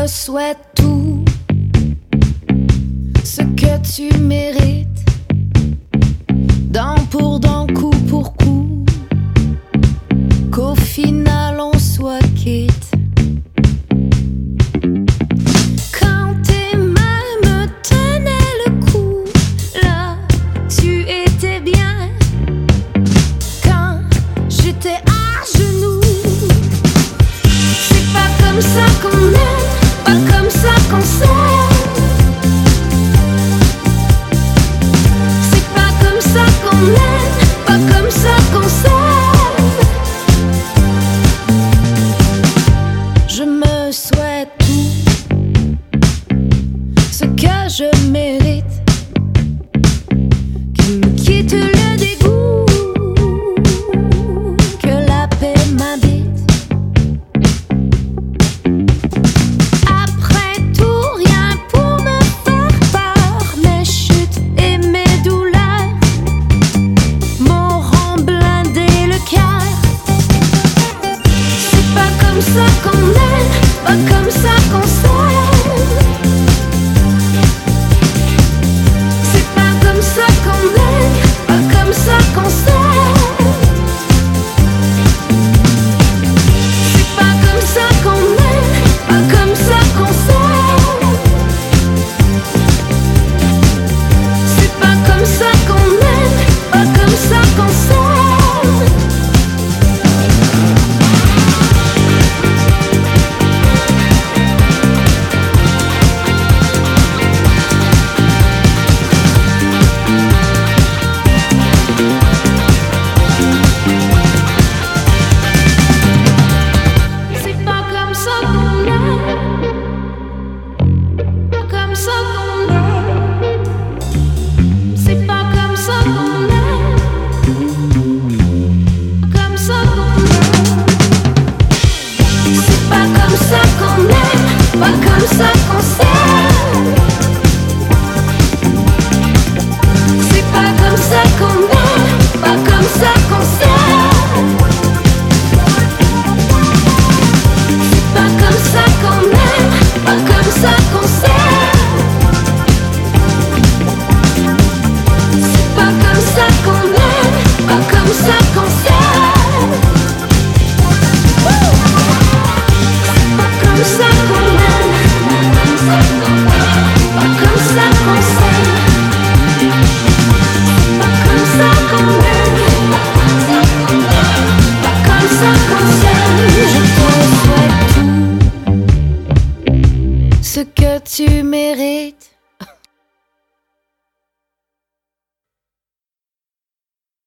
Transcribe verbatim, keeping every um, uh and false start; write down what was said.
me souhaite tout ce que tu mérites, dent pour dent, coup pour coup, qu'au final on soit quitte. Quand tes mains me tenaient le cou, là tu étais bien. Quand j'étais à genoux, c'est pas comme ça qu'on aime, pas comme ça qu'on s'aime. C'est pas comme ça qu'on aime, pas comme ça qu'on s'aime. Je me souhaite tout ce que je mérite, qu'il me quitte le dégoût, que la paix m'habite. Après tout, rien pour me faire part, mes chutes et mes douleurs m'auront blindé le cœur. C'est pas comme ça qu'on aime, pas comme ça qu'on s'aime. C'est pas comme ça qu'on aime, pas comme ça qu'on s'aime. C'est pas comme ça qu'on aime, pas comme ça qu'on s'aime. C'est pas comme ça qu'on aime, pas comme ça qu'on s'aime. C'est pas comme ça qu'on aime, pas comme ça qu'on aime. C'est pas comme ça qu'on aime, comme ça qu'on aime. C'est pas comme ça qu'on aime, pas comme ça qu'on s'aime. C'est pas comme ça qu'on aime, pas comme ça qu'on s'aime. C'est pas comme ça qu'on aime, pas comme ça qu'on s'aime. C'est pas comme ça qu'on aime, pas comme ça qu'on s'aime. C'est pas comme ça qu'on aime, pas comme ça qu'on s'aime. Pas comme ça qu'on aime, pas comme ça qu'on s'aime. Je te souhaite tout ce que tu mérites,